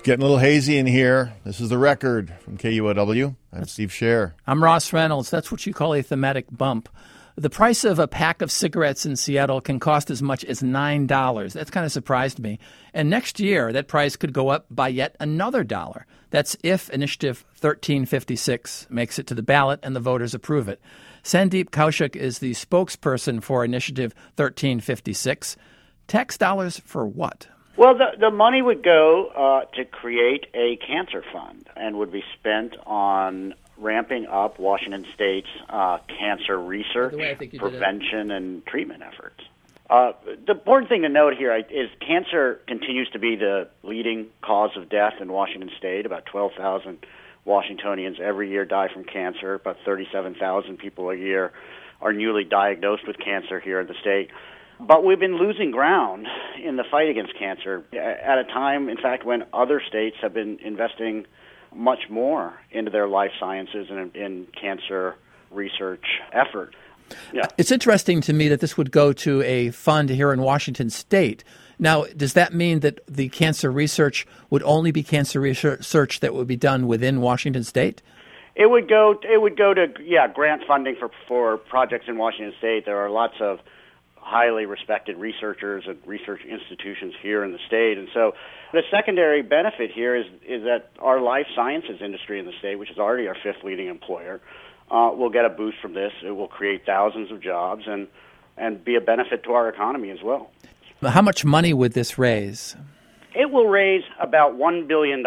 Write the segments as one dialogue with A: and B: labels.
A: getting a little hazy in here. This is The Record from KUOW. I'm Steve Scher.
B: I'm Ross Reynolds. That's what you call a thematic bump. The price of a pack of cigarettes in Seattle can cost as much as $9. That's kind of surprised me. And next year, that price could go up by yet another $1. That's if Initiative 1356 makes it to the ballot and the voters approve it. Sandeep Kaushik is the spokesperson for Initiative 1356. Tax dollars for what?
C: Well, the money would go to create a cancer fund and would be spent on ramping up Washington State's cancer research, prevention, and treatment efforts. The important thing to note here is cancer continues to be the leading cause of death in Washington State. About 12,000 Washingtonians every year die from cancer. About 37,000 people a year are newly diagnosed with cancer here in the state. But we've been losing ground in the fight against cancer at a time, in fact, when other states have been investing much more into their life sciences and in cancer research effort. Yeah.
B: It's interesting to me that this would go to a fund here in Washington State. Now, does that mean that the cancer research would only be cancer research that would be done within Washington State?
C: It would go to grant funding for projects in Washington State. There are lots of highly respected researchers and research institutions here in the state. And so the secondary benefit here is that our life sciences industry in the state, which is already our fifth leading employer, will get a boost from this. It will create thousands of jobs and be a benefit to our economy as well.
B: How much money would this raise?
C: It will raise about $1 billion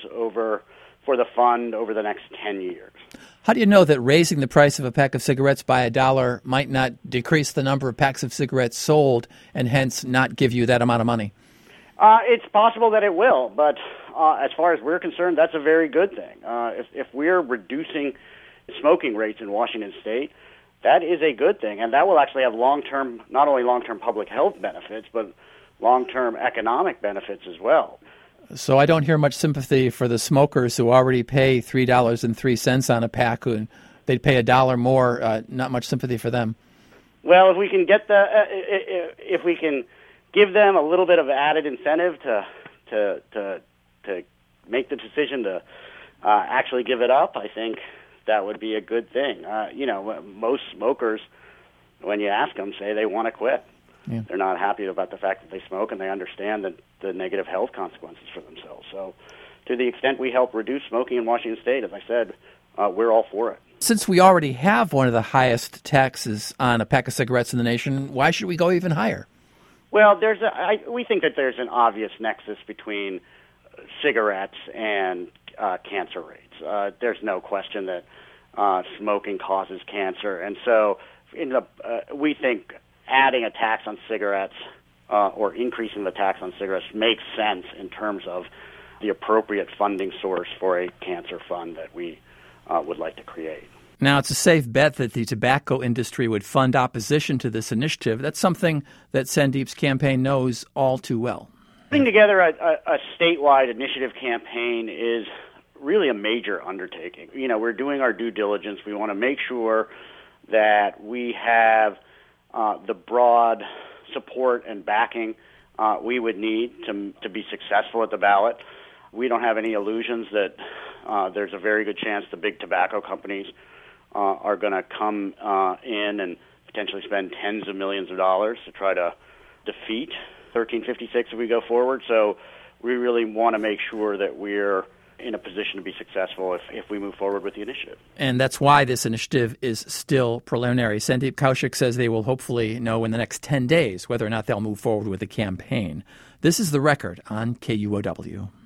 C: for the fund over the next 10 years.
B: How do you know that raising the price of a pack of cigarettes by $1 might not decrease the number of packs of cigarettes sold and hence not give you that amount of money?
C: It's possible that it will, but as far as we're concerned, that's a very good thing. If we're reducing smoking rates in Washington State, that is a good thing, and that will actually have not only long-term public health benefits, but long-term economic benefits as well.
B: So I don't hear much sympathy for the smokers who already pay $3.03 on a pack, and they'd pay $1 more. Not much sympathy for them.
C: Well, if we can if we can give them a little bit of added incentive to make the decision to actually give it up, I think that would be a good thing. Most smokers, when you ask them, say they want to quit. Yeah. They're not happy about the fact that they smoke, and they understand the negative health consequences for themselves. So to the extent we help reduce smoking in Washington State, as I said, we're all for it.
B: Since we already have one of the highest taxes on a pack of cigarettes in the nation, why should we go even higher?
C: Well, we think that there's an obvious nexus between cigarettes and cancer rates. There's no question that smoking causes cancer, and so we think adding a tax on cigarettes or increasing the tax on cigarettes makes sense in terms of the appropriate funding source for a cancer fund that we would like to create.
B: Now, it's a safe bet that the tobacco industry would fund opposition to this initiative. That's something that Sandeep's campaign knows all too well.
C: Putting together a statewide initiative campaign is really a major undertaking. We're doing our due diligence. We want to make sure that we have the broad support and backing we would need to be successful at the ballot. We don't have any illusions that there's a very good chance the big tobacco companies are going to come in and potentially spend tens of millions of dollars to try to defeat 1356 if we go forward. So we really want to make sure that we're in a position to be successful if we move forward with the initiative.
B: And that's why this initiative is still preliminary. Sandeep Kaushik says they will hopefully know in the next 10 days whether or not they'll move forward with the campaign. This is The Record on KUOW.